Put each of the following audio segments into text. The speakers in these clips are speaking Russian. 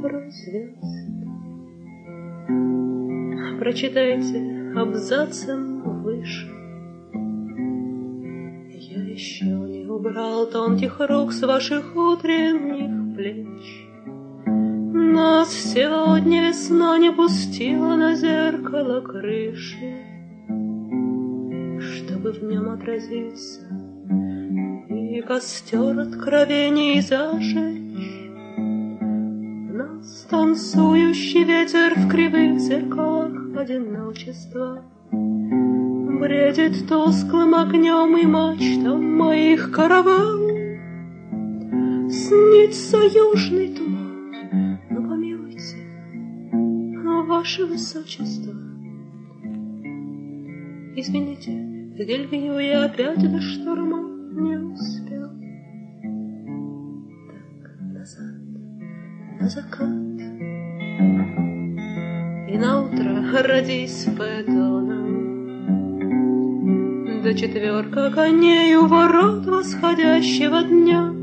развяз. Прочитайте абзацем выше. Я еще не убрал тонких рук с ваших утренних плеч. Нас сегодня весна не пустила на зеркало крыши, чтобы в нем отразиться и костер откровений зажечь. В нас танцующий ветер в кривых зеркалах одиночества бредит тусклым огнем и мачтам моих караван. Снится южный туман, но помилуйте, ваше высочество. Извините, в Гельвию я опять до шторма не успел. Так, назад, на закат, и наутро родись Фетоном. Да четверка коней у ворот восходящего дня.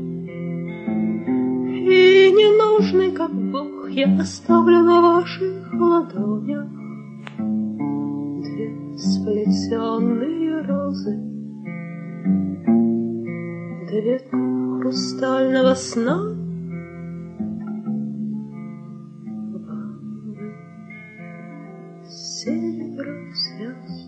И ненужный, как Бог, я оставлю на ваших ладонях две сплетенные розы, две хрустального сна. Вам серебро звезд.